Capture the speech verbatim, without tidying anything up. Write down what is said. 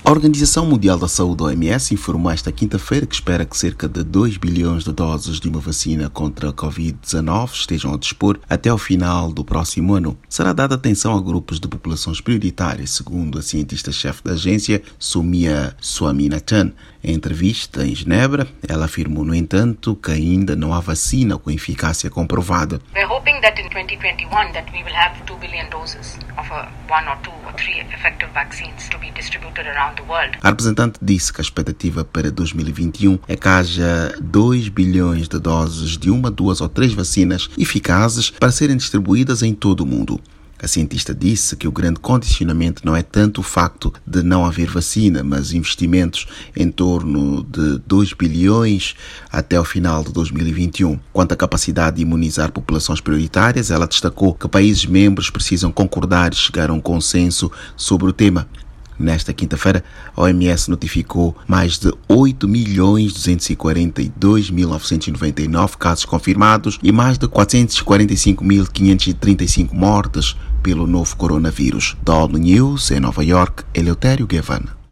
A Organização Mundial da Saúde, O M S, informou esta quinta-feira que espera que cerca de dois bilhões de doses de uma vacina contra a covid dezenove estejam a dispor até ao final do próximo ano. Será dada atenção a grupos de populações prioritárias, segundo a cientista-chefe da agência, Soumya Swaminathan. Em entrevista em Genebra, ela afirmou, no entanto, que ainda não há vacina com eficácia comprovada. We're hoping that in twenty twenty-one that we will have two billion doses of a one or two or three effective vaccines to be distributed around the world. A representante disse que a expectativa para dois mil e vinte e um é que haja dois bilhões de doses de uma, duas ou três vacinas eficazes para serem distribuídas em todo o mundo. A cientista disse que o grande condicionamento não é tanto o facto de não haver vacina, mas investimentos em torno de dois bilhões até o final de dois mil e vinte e um. Quanto à capacidade de imunizar populações prioritárias, ela destacou que países membros precisam concordar e chegar a um consenso sobre o tema. Nesta quinta-feira, a O M S notificou mais de oito milhões duzentos e quarenta e dois mil novecentos e noventa e nove casos confirmados e mais de quatrocentos e quarenta e cinco mil quinhentos e trinta e cinco mortes pelo novo coronavírus. Da ONU News, em Nova York, Eleutério Gavan.